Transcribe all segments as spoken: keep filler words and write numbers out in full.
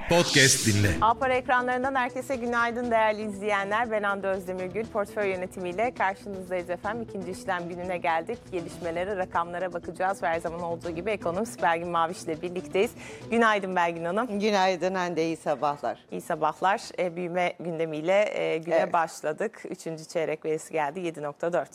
Podcast dinle. Alpara ekranlarından herkese günaydın değerli izleyenler. Ben Hande Özdemirgül. Portföy yönetimiyle karşınızdayız efendim. İkinci işlem gününe geldik. Gelişmelere, rakamlara bakacağız. Ve her zaman olduğu gibi ekonomist Belgin Maviş ile birlikteyiz. Günaydın Belgin Hanım. Günaydın Hande, iyi sabahlar. İyi sabahlar. E, büyüme gündemiyle e, güne Evet. başladık. Üçüncü çeyrek verisi geldi yedi nokta dört.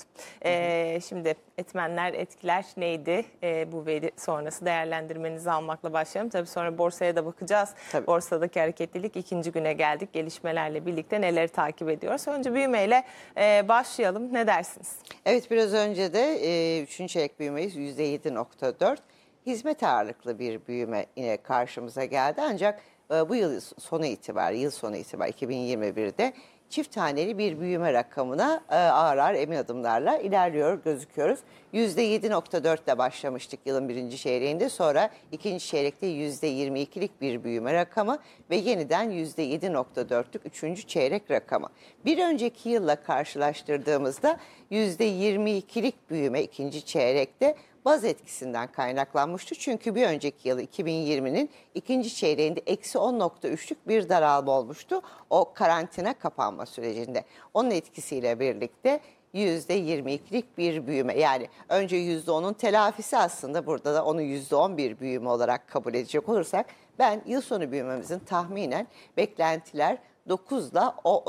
E, şimdi etmenler, etkiler neydi? E, bu veri sonrası değerlendirmenizi almakla başlayalım. Tabii sonra borsaya da bakacağız. Tabii. Borsadaki hareketlilik ikinci güne geldik. Gelişmelerle birlikte neleri takip ediyoruz? Önce büyümeyle e, başlayalım. Ne dersiniz? Evet, biraz önce de e, üçüncü çeyrek büyümeyiz yüzde yedi nokta dört. Hizmet ağırlıklı bir büyüme yine karşımıza geldi. Ancak e, bu yıl sonu itibariyle, yıl sonu itibariyle iki bin yirmi birde çift taneli bir büyüme rakamına e, ağır ağır emin adımlarla ilerliyor gözüküyoruz. yüzde yedi nokta dört ile başlamıştık yılın birinci çeyreğinde. Sonra ikinci çeyrekte yüzde yirmi ikilik bir büyüme rakamı ve yeniden yüzde yedi nokta dörtlük üçüncü çeyrek rakamı. Bir önceki yılla karşılaştırdığımızda yüzde yirmi ikilik büyüme ikinci çeyrekte baz etkisinden kaynaklanmıştı. Çünkü bir önceki yıl iki bin yirminin ikinci çeyreğinde eksi on nokta üçlük bir daralma olmuştu. O karantina kapanma sürecinde. Onun etkisiyle birlikte yüzde yirmi ikilik bir büyüme, yani önce yüzde onun telafisi, aslında burada da onu yüzde on bir büyüme olarak kabul edecek olursak, ben yıl sonu büyümemizin tahminen beklentiler dokuz ile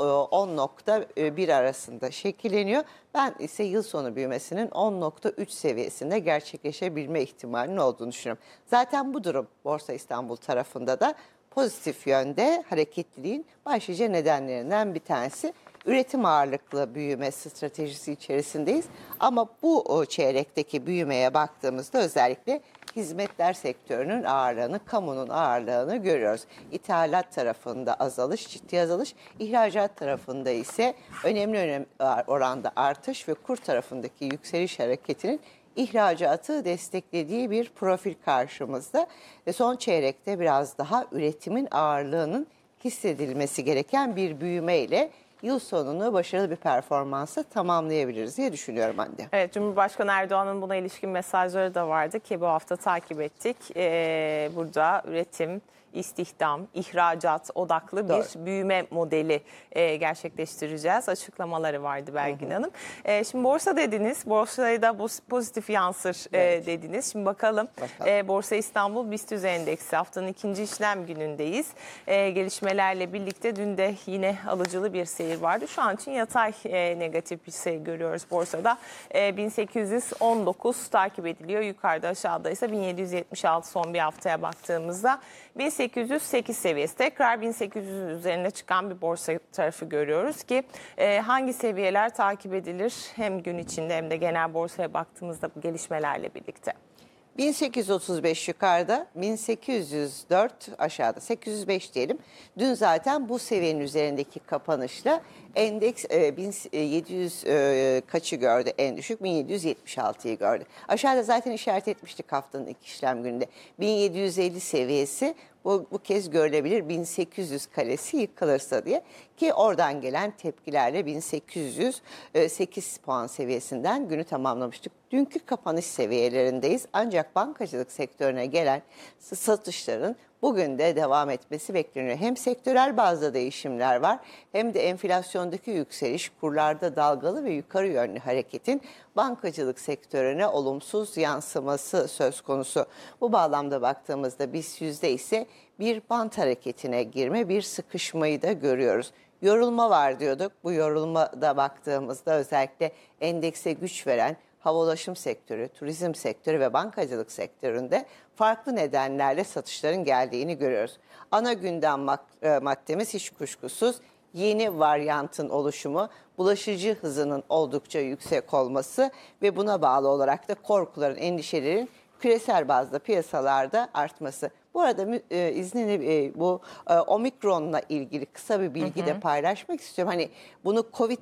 on nokta bir arasında şekilleniyor. Ben ise yıl sonu büyümesinin on nokta üç seviyesinde gerçekleşebilme ihtimalinin olduğunu düşünüyorum. Zaten bu durum Borsa İstanbul tarafında da pozitif yönde hareketliliğin başlıca nedenlerinden bir tanesi. Üretim ağırlıklı büyüme stratejisi içerisindeyiz. Ama bu çeyrekteki büyümeye baktığımızda özellikle hizmetler sektörünün ağırlığını, kamunun ağırlığını görüyoruz. İthalat tarafında azalış, ciddi azalış, ihracat tarafında ise önemli önem oranda artış ve kur tarafındaki yükseliş hareketinin ihracatı desteklediği bir profil karşımızda. Ve son çeyrekte biraz daha üretimin ağırlığının hissedilmesi gereken bir büyümeyle yıl sonunu başarılı bir performansla tamamlayabiliriz diye düşünüyorum Hande. Evet, Cumhurbaşkanı Erdoğan'ın buna ilişkin mesajları da vardı ki bu hafta takip ettik. Ee, burada üretim, istihdam, ihracat odaklı Doğru. bir büyüme modeli e, gerçekleştireceğiz. Açıklamaları vardı Belgin Hanım. E, şimdi borsa dediniz, borsaya da bu pozitif yansır e, Evet. dediniz. Şimdi bakalım, Bakalım. E, Borsa İstanbul BIST endeksi haftanın ikinci işlem günündeyiz. E, gelişmelerle birlikte dün de yine alıcılı bir seyir vardı. Şu an için yatay e, negatif bir seyir görüyoruz borsada. E, bin sekiz yüz on dokuz takip ediliyor. Yukarıda, aşağıda ise bin yedi yüz yetmiş altı son bir haftaya baktığımızda. bin sekiz yüz sekiz seviyesi, tekrar bin sekiz yüzün üzerine çıkan bir borsa tarafı görüyoruz ki e, hangi seviyeler takip edilir hem gün içinde hem de genel borsaya baktığımızda bu gelişmelerle birlikte. bin sekiz yüz otuz beş yukarıda, bin sekiz yüz dört aşağıda, sekiz yüz beş diyelim. Dün zaten bu seviyenin üzerindeki kapanışla endeks e, bin yedi yüz e, kaçı gördü en düşük? bin yedi yüz yetmiş altıyı gördü. Aşağıda zaten işaret etmiştik haftanın ilk işlem gününde. bin yedi yüz elli seviyesi bu, bu kez görülebilir, bin sekiz yüz kalesi yıkılırsa diye, ki oradan gelen tepkilerle bin sekiz yüz sekiz puan seviyesinden günü tamamlamıştık. Dünkü kapanış seviyelerindeyiz, ancak bankacılık sektörüne gelen satışların bugün de devam etmesi bekleniyor. Hem sektörel bazda değişimler var, hem de enflasyondaki yükseliş, kurlarda dalgalı ve yukarı yönlü hareketin bankacılık sektörüne olumsuz yansıması söz konusu. Bu bağlamda baktığımızda BIST yüzde ise bir bant hareketine girme, bir sıkışmayı da görüyoruz. Yorulma var diyorduk. Bu yorulmada baktığımızda özellikle endekse güç veren havalaşım sektörü, turizm sektörü ve bankacılık sektöründe farklı nedenlerle satışların geldiğini görüyoruz. Ana gündem maddemiz hiç kuşkusuz yeni varyantın oluşumu, bulaşıcı hızının oldukça yüksek olması ve buna bağlı olarak da korkuların, endişelerin küresel bazda piyasalarda artması. Bu arada e, izninle e, bu e, omikronla ilgili kısa bir bilgi hı hı. de paylaşmak istiyorum. Hani bunu Covid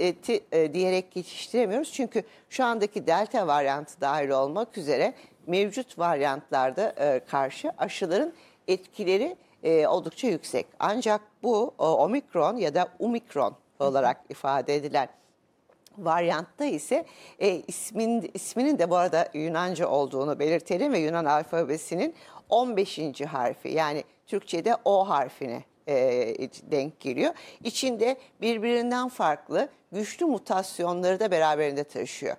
e, diyerek geçiştiremiyoruz. Çünkü şu andaki delta varyantı dahil olmak üzere mevcut varyantlarda e, karşı aşıların etkileri e, oldukça yüksek. Ancak bu o, omikron ya da umikron olarak hı hı. ifade edilen varyantta ise e, ismin, isminin de bu arada Yunanca olduğunu belirtelim ve Yunan alfabesinin on beşinci harfi, yani Türkçe'de O harfine e, denk geliyor. İçinde birbirinden farklı güçlü mutasyonları da beraberinde taşıyor.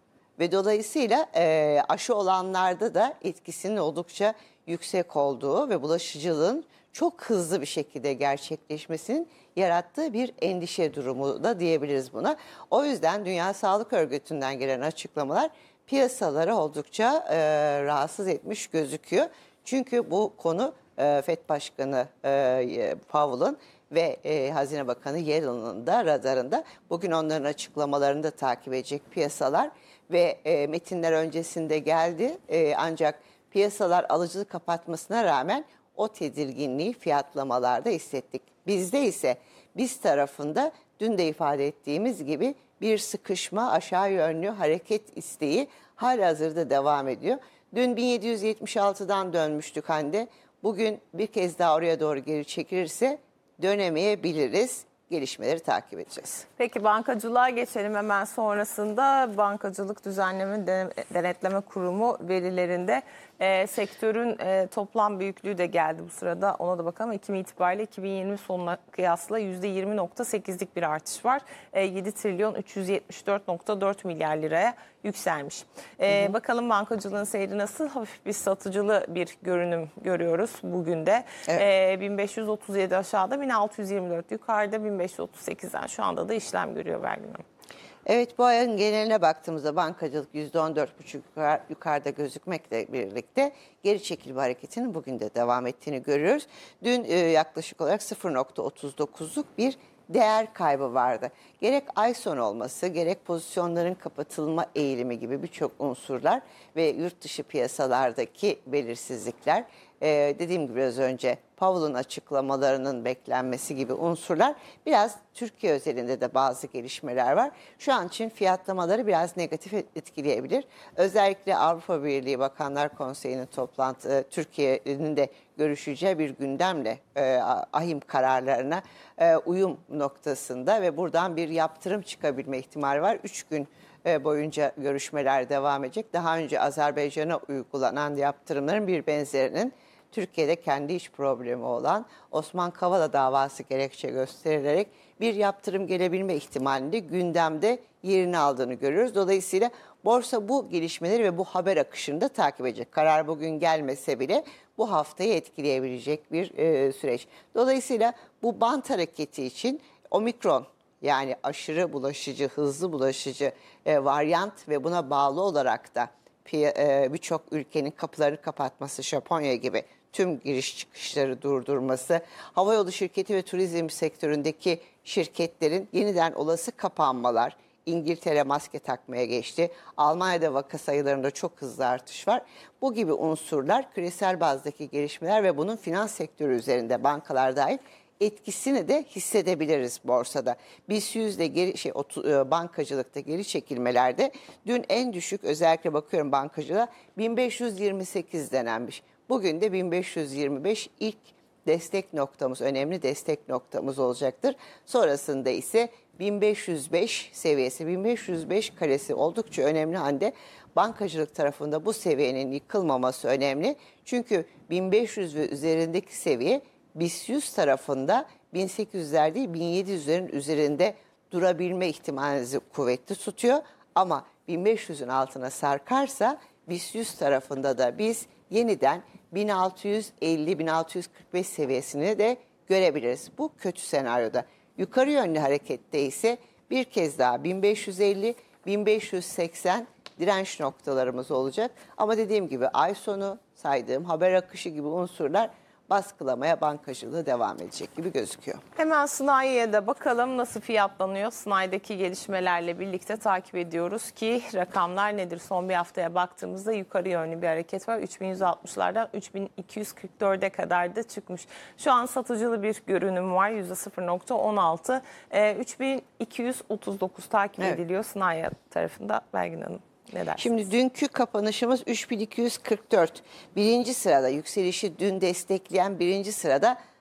Ve dolayısıyla e, aşı olanlarda da etkisinin oldukça yüksek olduğu ve bulaşıcılığın çok hızlı bir şekilde gerçekleşmesinin yarattığı bir endişe durumu da diyebiliriz buna. O yüzden Dünya Sağlık Örgütü'nden gelen açıklamalar piyasaları oldukça e, rahatsız etmiş gözüküyor. Çünkü bu konu e, F E D Başkanı e, Powell'ın ve e, Hazine Bakanı Yellen'ın da radarında. Bugün onların açıklamalarını da takip edecek piyasalar ve e, metinler öncesinde geldi. E, ancak piyasalar alıcılık kapatmasına rağmen o tedirginliği fiyatlamalarda hissettik. Bizde ise biz tarafında dün de ifade ettiğimiz gibi bir sıkışma, aşağı yönlü hareket isteği halihazırda devam ediyor. Dün bin yedi yüz yetmiş altıdan dönmüştük Hande. Bugün bir kez daha oraya doğru geri çekilirse dönemeyebiliriz. Gelişmeleri takip edeceğiz. Peki bankacılığa geçelim hemen sonrasında. Bankacılık Düzenleme Denetleme Kurumu verilerinde e, sektörün e, toplam büyüklüğü de geldi bu sırada. Ona da bakalım. Ekim itibariyle iki bin yirmi sonuna kıyasla yüzde yirmi nokta sekizlik bir artış var. E, yedi trilyon üç yüz yetmiş dört nokta dört milyar liraya yükselmiş. E, hı hı. Bakalım bankacılığın seyri nasıl? Hafif bir satıcılı bir görünüm görüyoruz bugün de. Evet. E, bin beş yüz otuz yedi aşağıda, bin altı yüz yirmi dört yukarıda, bin beş yüz otuz sekizden şu anda da işlem görüyor Belgin Hanım. Evet, bu ayın geneline baktığımızda bankacılık yüzde on dört buçuk yukarıda gözükmekle birlikte geri çekilme hareketinin bugün de devam ettiğini görüyoruz. Dün e, yaklaşık olarak sıfır nokta otuz dokuzluk bir değer kaybı vardı. Gerek ay sonu olması, gerek pozisyonların kapatılma eğilimi gibi birçok unsurlar ve yurt dışı piyasalardaki belirsizlikler, ee, dediğim gibi biraz önce Powell'ın açıklamalarının beklenmesi gibi unsurlar, biraz Türkiye özelinde de bazı gelişmeler var. Şu an için fiyatlamaları biraz negatif etkileyebilir. Özellikle Avrupa Birliği Bakanlar Konseyi'nin toplantı, Türkiye'nin de görüşeceği bir gündemle e, ahim kararlarına e, uyum noktasında ve buradan bir yaptırım çıkabilme ihtimali var. Üç gün boyunca görüşmeler devam edecek. Daha önce Azerbaycan'a uygulanan yaptırımların bir benzerinin Türkiye'de kendi iç problemi olan Osman Kavala davası gerekçe gösterilerek bir yaptırım gelebilme ihtimalinde gündemde yerini aldığını görüyoruz. Dolayısıyla borsa bu gelişmeleri ve bu haber akışını da takip edecek. Karar bugün gelmese bile bu haftayı etkileyebilecek bir e, süreç. Dolayısıyla bu bant hareketi için omikron, yani aşırı bulaşıcı, hızlı bulaşıcı e, varyant ve buna bağlı olarak da e, birçok ülkenin kapılarını kapatması, Japonya gibi tüm giriş çıkışları durdurması, havayolu şirketi ve turizm sektöründeki şirketlerin yeniden olası kapanmalar, İngiltere maske takmaya geçti, Almanya'da vaka sayılarında çok hızlı artış var. Bu gibi unsurlar, küresel bazdaki gelişmeler ve bunun finans sektörü üzerinde bankalar dahil etkisini de hissedebiliriz borsada. BIST yüzde geri şey bankacılıkta geri çekilmelerde dün en düşük, özellikle bakıyorum bankacılığa, bin beş yüz yirmi sekiz denenmiş. Bugün de bin beş yüz yirmi beş ilk destek noktamız, önemli destek noktamız olacaktır. Sonrasında ise bin beş yüz beş seviyesi, bin beş yüz beş karesi oldukça önemli halde bankacılık tarafında bu seviyenin yıkılmaması önemli. Çünkü bin beş yüz ve üzerindeki seviye BIST yüz tarafında bin sekiz yüzler değil bin yedi yüzlerin üzerinde durabilme ihtimalinizi kuvvetli tutuyor. Ama bin beş yüzün altına sarkarsa BIST yüz tarafında da biz yeniden bin altı yüz elli bin altı yüz kırk beş seviyesini de görebiliriz. Bu kötü senaryoda. Yukarı yönlü harekette ise bir kez daha bin beş yüz elli bin beş yüz seksen direnç noktalarımız olacak. Ama dediğim gibi ay sonu saydığım haber akışı gibi unsurlar baskılamaya bankacılığı devam edecek gibi gözüküyor. Hemen sanayiye de bakalım nasıl fiyatlanıyor. Sanayideki gelişmelerle birlikte takip ediyoruz ki rakamlar nedir? Son bir haftaya baktığımızda yukarı yönlü bir hareket var. üç bin yüz altmışlardan üç bin iki yüz kırk dörde kadar da çıkmış. Şu an satıcılı bir görünüm var. yüzde sıfır nokta on altı. Ee, üç bin iki yüz otuz dokuz takip evet. ediliyor sanayi tarafında Belgin Hanım. Şimdi dünkü kapanışımız üç bin iki yüz kırk dört. Birinci sırada yükselişi dün destekleyen birinci sırada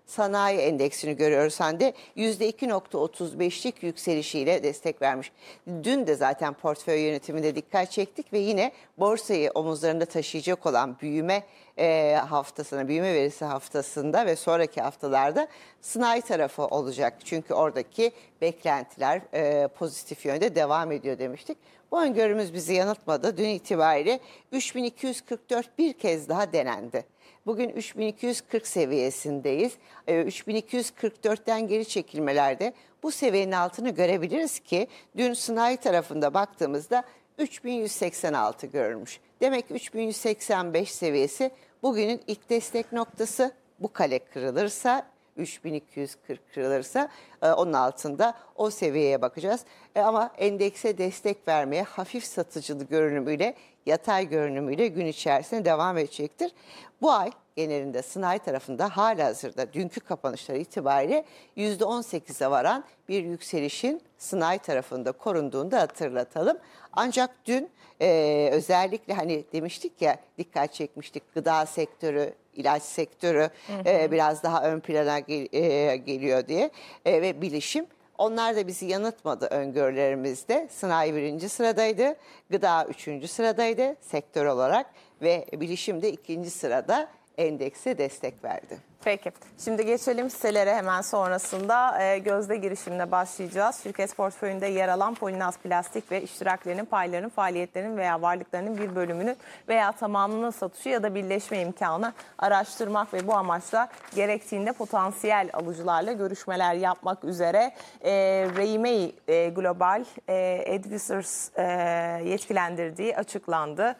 sanayi endeksini görüyoruz Hande. yüzde iki nokta otuz beşlik yükselişiyle destek vermiş. Dün de zaten portföy yönetiminde dikkat çektik ve yine borsayı omuzlarında taşıyacak olan büyüme e, haftasına, büyüme verisi haftasında ve sonraki haftalarda sanayi tarafı olacak. Çünkü oradaki beklentiler e, pozitif yönde devam ediyor demiştik. Bu öngörümüz bizi yanıltmadı. Dün itibariyle üç bin iki yüz kırk dört bir kez daha denendi. Bugün üç bin iki yüz kırk seviyesindeyiz. üç bin iki yüz kırk dörtten geri çekilmelerde bu seviyenin altını görebiliriz ki dün sanayi tarafında baktığımızda üç bin yüz seksen altı görülmüş. Demek ki üç bin yüz seksen beş seviyesi bugünün ilk destek noktası. Bu kale kırılırsa, üç bin iki yüz kırk kırılırsa onun altında o seviyeye bakacağız. Ama endekse destek vermeye hafif satıcılı görünümüyle, yatay görünümüyle gün içerisinde devam edecektir. Bu ay genelinde sanayi tarafında halihazırda dünkü kapanışlar itibariyle yüzde on sekize varan bir yükselişin sanayi tarafında korunduğunu da hatırlatalım. Ancak dün e, özellikle hani demiştik ya, dikkat çekmiştik, gıda sektörü, ilaç sektörü hı hı. E, biraz daha ön plana gel, e, geliyor diye e, ve bilişim. Onlar da bizi yanıltmadı öngörülerimizde. Sanayi birinci sıradaydı, gıda üçüncü sıradaydı sektör olarak ve bilişim de ikinci sırada endekse destek verdi. Peki. Şimdi geçelim hisselere, hemen sonrasında e, gözde girişimle başlayacağız. Şirket portföyünde yer alan Polinaz Plastik ve iştiraklerinin, paylarının, faaliyetlerinin veya varlıklarının bir bölümünü veya tamamının satışı ya da birleşme imkanı araştırmak ve bu amaçla gerektiğinde potansiyel alıcılarla görüşmeler yapmak üzere e, Reimei e, Global e, Advisors e, yetkilendirdiği açıklandı.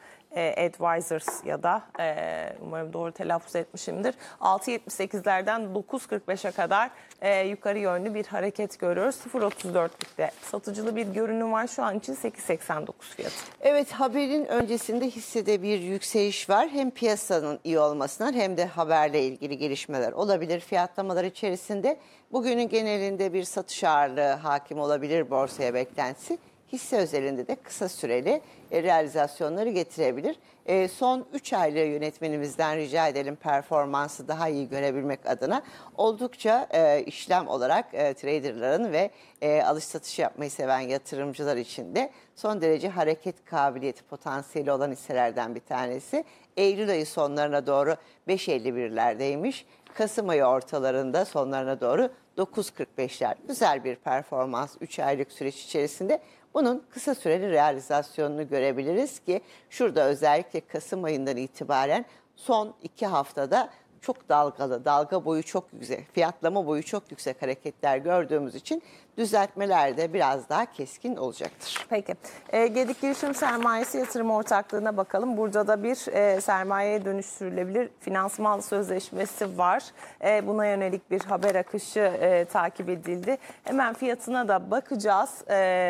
Advisors ya da e, umarım doğru telaffuz etmişimdir. altı yetmiş sekizlerden dokuz kırk beşe kadar e, yukarı yönlü bir hareket görüyoruz. sıfır otuz dörtlükte satıcılı bir görünüm var. Şu an için sekiz seksen dokuz fiyatı. Evet, haberin öncesinde hissede bir yükseliş var. Hem piyasanın iyi olmasından hem de haberle ilgili gelişmeler olabilir. Fiyatlamalar içerisinde bugünün genelinde bir satış ağırlığı hakim olabilir borsaya beklentisi. Hisse özelinde de kısa süreli e, realizasyonları getirebilir. E, son üç aylığı yönetmenimizden rica edelim, performansı daha iyi görebilmek adına. Oldukça e, işlem olarak e, traderların ve e, alış satış yapmayı seven yatırımcılar için de son derece hareket kabiliyeti potansiyeli olan hisselerden bir tanesi. Eylül ayı sonlarına doğru beş elli birlerdeymiş. Kasım ayı ortalarında sonlarına doğru dokuz kırk beşler. Güzel bir performans üç aylık süreç içerisinde. Bunun kısa süreli realizasyonunu görebiliriz ki şurada özellikle Kasım ayından itibaren son iki haftada çok dalgalı, dalga boyu çok yüksek, fiyatlama boyu çok yüksek hareketler gördüğümüz için düzeltmeler de biraz daha keskin olacaktır. Peki. E, Gedik Girişim Sermayesi Yatırım Ortaklığı'na bakalım. Burada da bir e, sermayeye dönüştürülebilir finansman sözleşmesi var. E, buna yönelik bir haber akışı e, takip edildi. Hemen fiyatına da bakacağız.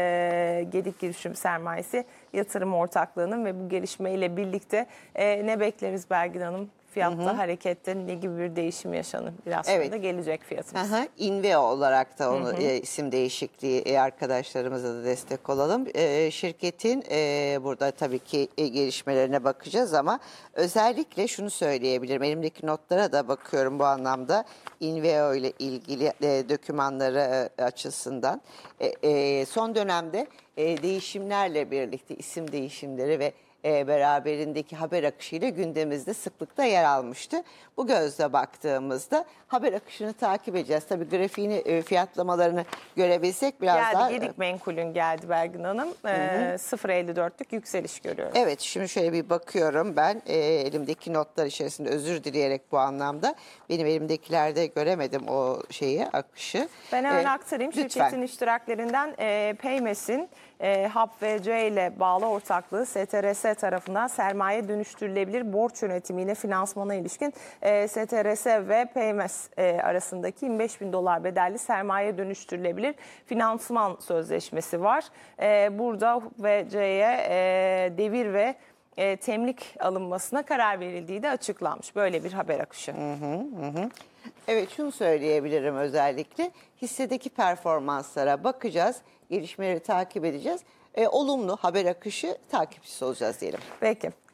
E, Gedik Girişim Sermayesi Yatırım Ortaklığı'nın ve bu gelişmeyle birlikte e, ne bekleriz Belgin Hanım? Fiyatta, hı hı. harekette ne gibi bir değişim yaşanır? Biraz sonra evet. da gelecek fiyatımız. Aha, Inveo olarak da onu hı hı. E, isim değişikliği e, arkadaşlarımıza da destek olalım. E, şirketin e, burada tabii ki e, gelişmelerine bakacağız ama özellikle şunu söyleyebilirim. Elimdeki notlara da bakıyorum bu anlamda. Inveo ile ilgili e, dokümanları e, açısından. E, e, son dönemde e, değişimlerle birlikte isim değişimleri ve E, beraberindeki haber akışıyla gündemimizde sıklıkla yer almıştı. Bu gözle baktığımızda haber akışını takip edeceğiz. Tabii grafiğini, e, fiyatlamalarını görebilsek biraz geldi, daha... Gedik Menkul'ün geldi Belgin Hanım. E, sıfır elli dörtlük yükseliş görüyoruz. Evet, şimdi şöyle bir bakıyorum ben e, elimdeki notlar içerisinde, özür dileyerek bu anlamda. Benim elimdekilerde göremedim o şeyi, akışı. Ben hemen e, aktarayım. Lütfen. Şirketin iştiraklerinden e, Paymes'in e, H A P V C ile bağlı ortaklığı S T R S tarafından sermaye dönüştürülebilir borç yönetimiyle finansmana ilişkin e, S T R S ve Paymes e, arasındaki yirmi beş bin dolar bedelli sermaye dönüştürülebilir finansman sözleşmesi var. E, burada V C'ye e, devir ve e, temlik alınmasına karar verildiği de açıklanmış. Böyle bir haber akışı. Hı hı hı. Evet, şunu söyleyebilirim özellikle. Hissedeki performanslara bakacağız, gelişmeleri takip edeceğiz. E, olumlu haber akışı takipçisi olacağız diyelim. Peki.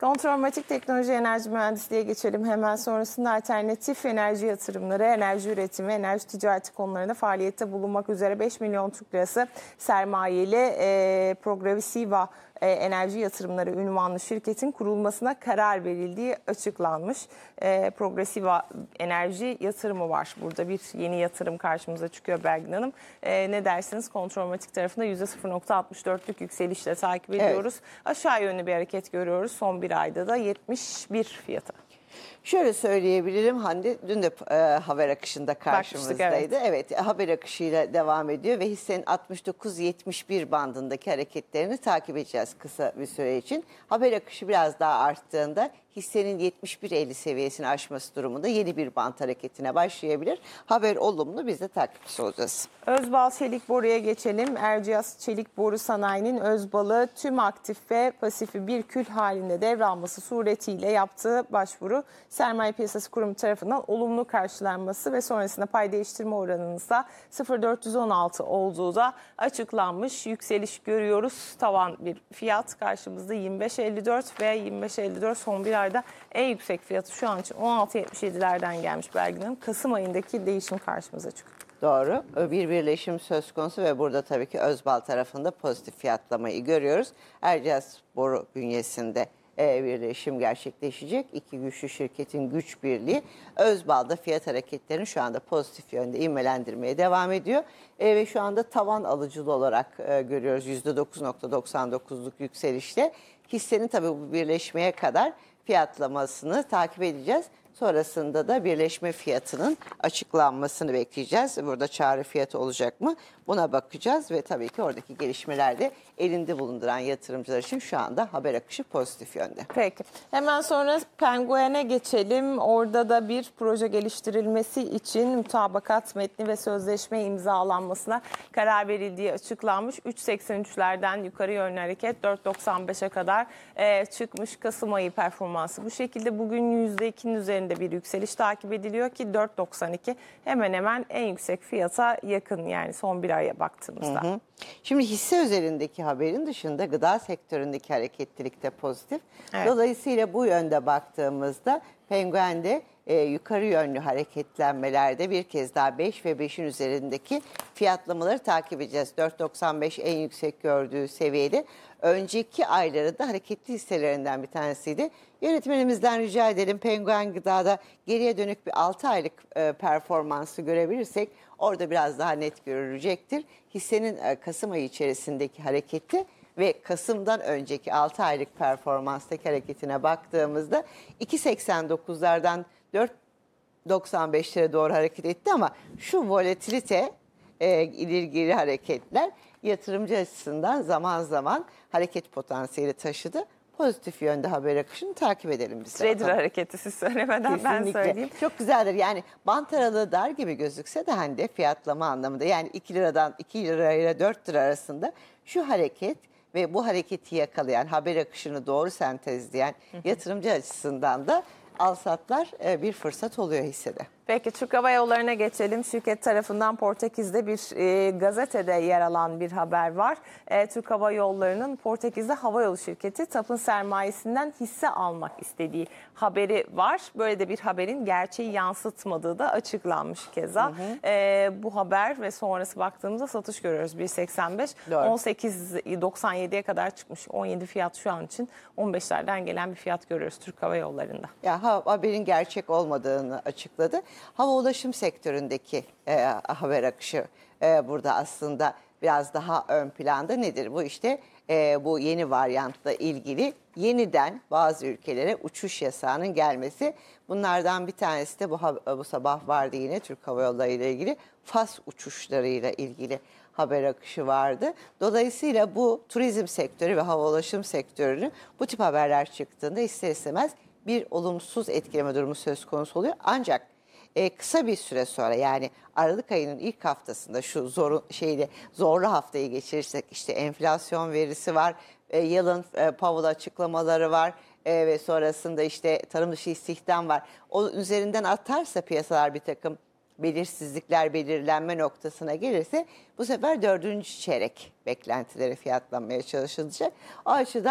Kontrolmatik teknoloji enerji mühendisliğe geçelim. Hemen sonrasında alternatif enerji yatırımları, enerji üretimi, enerji ticareti konularında faaliyette bulunmak üzere beş milyon Türk lirası sermayeli e, Progressiva e, enerji yatırımları ünvanlı şirketin kurulmasına karar verildiği açıklanmış. E, Progressiva enerji yatırımı var. Burada bir yeni yatırım karşımıza çıkıyor Belgin Hanım. E, ne dersiniz? Kontrolmatik tarafında yüzde sıfır nokta altmış dörtlük yükselişle takip ediyoruz. Evet. Aşağı yönlü bir hareket görüyoruz. Son bir ayda da yetmiş bir fiyatı. Şöyle söyleyebilirim Hande, dün de e, haber akışında karşımızdaydı. Bakmıştık, evet. evet, haber akışıyla devam ediyor ve hissenin altmış dokuz yetmiş bir bandındaki hareketlerini takip edeceğiz kısa bir süre için. Haber akışı biraz daha arttığında hissenin yetmiş bir elli seviyesini aşması durumunda yeni bir bant hareketine başlayabilir. Haber olumlu, biz de takipçisi olacağız. Özbal Çelik Boru'ya geçelim. Erciyes Çelik Boru Sanayi'nin Özbal'ı tüm aktif ve pasifi bir kül halinde devralması suretiyle yaptığı başvuru Sermaye Piyasası Kurumu tarafından olumlu karşılanması ve sonrasında pay değiştirme oranının ise sıfır virgül dört yüz on altı olduğu da açıklanmış. Yükseliş görüyoruz. Tavan bir fiyat karşımızda yirmi beş elli dört ve yirmi beş elli dört son bir ayda en yüksek fiyatı şu an için on altı yetmiş yedilerden gelmiş Belgin Hanım. Kasım ayındaki değişim karşımıza çıkıyor. Doğru. Bir birleşim söz konusu ve burada tabii ki Özbal tarafında pozitif fiyatlamayı görüyoruz. Erciyes Boru bünyesinde birleşim gerçekleşecek. İki güçlü şirketin güç birliği Özbal'da fiyat hareketlerini şu anda pozitif yönde ivmelendirmeye devam ediyor. E, ve şu anda tavan alıcılı olarak e, görüyoruz yüzde dokuz nokta doksan dokuzluk yükselişle. Hissenin tabii bu birleşmeye kadar fiyatlamasını takip edeceğiz. Sonrasında da birleşme fiyatının açıklanmasını bekleyeceğiz. Burada çağrı fiyatı olacak mı? Buna bakacağız ve tabii ki oradaki gelişmelerde elinde bulunduran yatırımcılar için şu anda haber akışı pozitif yönde. Peki. Hemen sonra Penguen'e geçelim. Orada da bir proje geliştirilmesi için mutabakat metni ve sözleşme imzalanmasına karar verildiği açıklanmış. üç seksen üçlerden yukarı yönlü hareket dört doksan beşe kadar e, çıkmış. Kasım ayı performansı bu şekilde. Bugün yüzde ikinin üzerinde bir yükseliş takip ediliyor ki dört doksan iki hemen hemen en yüksek fiyata yakın, yani son bir aya baktığımızda. Hı hı. Şimdi hisse üzerindeki haberin dışında gıda sektöründeki hareketlilik de pozitif. Evet. Dolayısıyla bu yönde baktığımızda Penguen'de e, yukarı yönlü hareketlenmelerde bir kez daha beş ve beşin üzerindeki fiyatlamaları takip edeceğiz. dört doksan beş en yüksek gördüğü seviyede. Önceki ayları da hareketli hisselerinden bir tanesiydi. Yönetmenimizden rica edelim, Penguen Gıda'da geriye dönük bir altı aylık e, performansı görebilirsek orada biraz daha net görülecektir. Hissenin e, Kasım ayı içerisindeki hareketi ve Kasım'dan önceki altı aylık performanstaki hareketine baktığımızda iki seksen dokuzlardan dört doksan beşlere doğru hareket etti ama şu volatilite e, ileri geri hareketler yatırımcı açısından zaman zaman hareket potansiyeli taşıdı. Pozitif yönde haber akışını takip edelim biz. Trader hareketi, siz söylemeden Kesinlikle. Ben söyleyeyim. Çok güzeldir. Yani bant aralığı dar gibi gözükse de hani de fiyatlama anlamında, yani iki liradan iki lirayla dört lira arasında şu hareket ve bu hareketi yakalayan, haber akışını doğru sentezleyen yatırımcı açısından da alsatlar bir fırsat oluyor hissede. Peki Türk Hava Yolları'na geçelim. Şirket tarafından Portekiz'de bir e, gazetede yer alan bir haber var. E, Türk Hava Yolları'nın Portekiz'de havayolu şirketi TAP'ın sermayesinden hisse almak istediği haberi var. Böyle de bir haberin gerçeği yansıtmadığı da açıklanmış keza. Hı hı. E, bu haber ve sonrası baktığımızda satış görüyoruz. bir seksen beş, on sekiz doksan yediye kadar çıkmış. on yedi fiyat şu an için on beşlerden gelen bir fiyat görüyoruz Türk Hava Yolları'nda. Ya haberin gerçek olmadığını açıkladı. Hava ulaşım sektöründeki e, haber akışı e, burada aslında biraz daha ön planda. Nedir bu? İşte e, bu yeni varyantla ilgili yeniden bazı ülkelere uçuş yasağının gelmesi. Bunlardan bir tanesi de bu, bu sabah vardı, yine Türk Hava Yolları ile ilgili Fas uçuşlarıyla ilgili haber akışı vardı. Dolayısıyla bu turizm sektörü ve hava ulaşım sektörünü bu tip haberler çıktığında ister istemez bir olumsuz etkileme durumu söz konusu oluyor. Ancak Ee, kısa bir süre sonra, yani Aralık ayının ilk haftasında şu zor, şeyde, zorlu haftayı geçirirsek, işte enflasyon verisi var, e, yılın e, Powell açıklamaları var e, ve sonrasında işte tarım dışı istihdam var. O üzerinden atarsa piyasalar bir takım belirsizlikler belirlenme noktasına gelirse bu sefer dördüncü çeyrek beklentileri fiyatlanmaya çalışılacak. O açıdan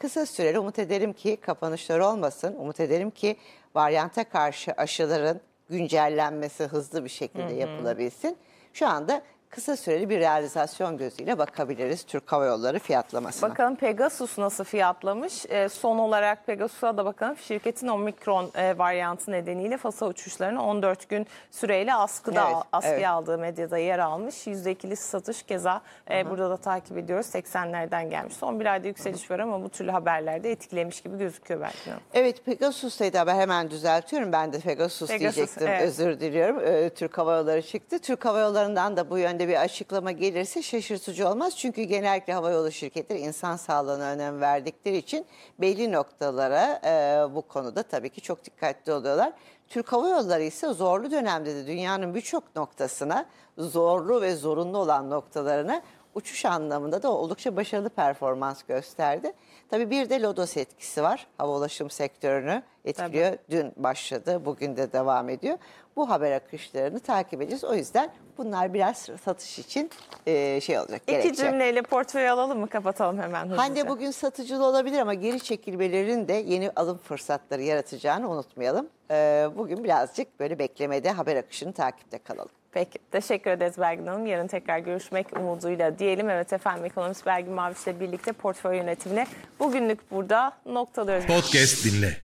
Kısa süreli umut ederim ki kapanışlar olmasın. Umut ederim ki varyanta karşı aşıların güncellenmesi hızlı bir şekilde hı hı. yapılabilsin. Şu anda kısa süreli bir realizasyon gözüyle bakabiliriz Türk Hava Yolları fiyatlamasına. Bakalım Pegasus nasıl fiyatlamış? E, son olarak Pegasus'a da bakalım. Şirketin Omikron e, varyantı nedeniyle F A S uçuşlarını on dört gün süreyle askıda Evet, askıya evet. aldığı medyada yer almış. yüzde ikili satış keza e, burada da takip ediyoruz. seksenlerden gelmiş. Son bir ayda yükseliş var ama bu türlü haberlerde etkilemiş gibi gözüküyor belki. Evet, Pegasus'taydı haber, hemen düzeltiyorum. Ben de Pegasus, Pegasus diyecektim. Evet. Özür diliyorum. Ee, Türk Hava Yolları çıktı. Türk Hava Yolları'ndan da bu yönde bir açıklama gelirse şaşırtıcı olmaz. Çünkü genellikle havayolu şirketleri insan sağlığına önem verdikleri için belli noktalara e, bu konuda tabii ki çok dikkatli oluyorlar. Türk Hava Yolları ise zorlu dönemde de dünyanın birçok noktasına, zorlu ve zorunlu olan noktalarına uçuş anlamında da oldukça başarılı performans gösterdi. Tabii bir de lodos etkisi var. Hava ulaşım sektörünü etkiliyor. Tabii. Dün başladı, bugün de devam ediyor. Bu haber akışlarını takip edeceğiz. O yüzden bunlar biraz satış için e, şey olacak. İki gerekçe. cümleyle portföyü alalım mı? Kapatalım hemen hızlıca. Hande bugün satıcılı olabilir ama geri çekilmelerin de yeni alım fırsatları yaratacağını unutmayalım. E, bugün birazcık böyle beklemede, haber akışını takipte kalalım. Peki, teşekkür ederiz Belgin Hanım. Yarın tekrar görüşmek umuduyla diyelim. Evet efendim, ekonomist Belgin Maviş'le birlikte portföy yönetimine bugünlük burada noktalıyoruz. Podcast dinle.